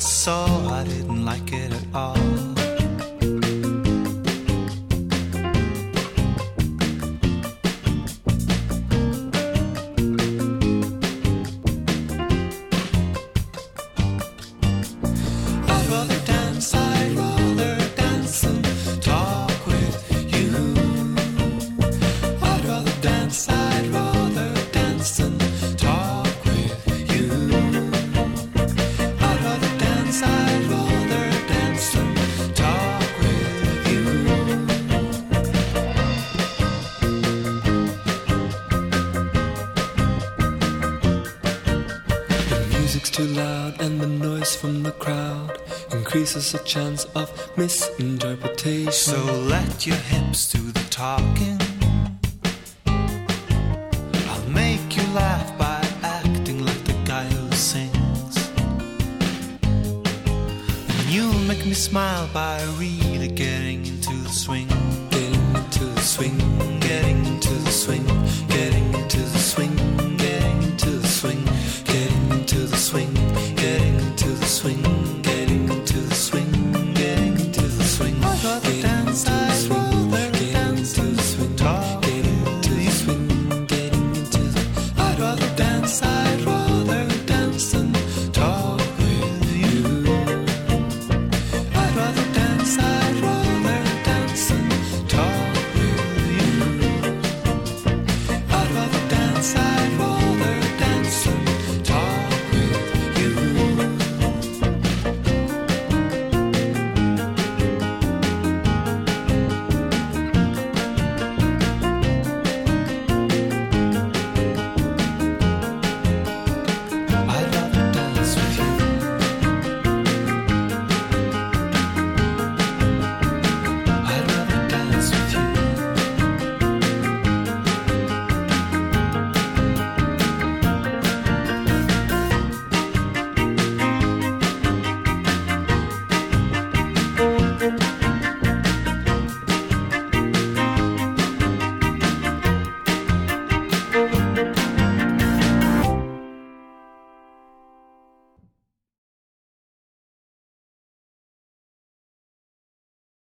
saw, I didn't like it at all. Increases a chance of misinterpretation. So let your hips do the talking. I'll make you laugh by acting like the guy who sings, and you'll make me smile by really getting into the swing. Getting into the swing, getting into the swing, getting into the swing, getting into the swing, getting into the swing, getting into the swing, getting into the swing, getting into the swing.